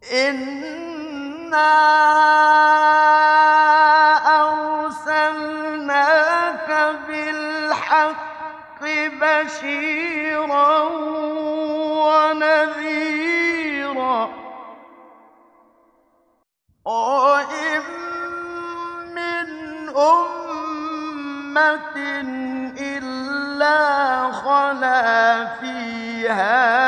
إِنَّا أَرْسَلْنَاكَ بِالْحَقِّ بَشِيرًا وَنَذِيرًا ۖ وَإِن مِّنْ أُمَّةٍ إِلَّا خَلَا فِيهَا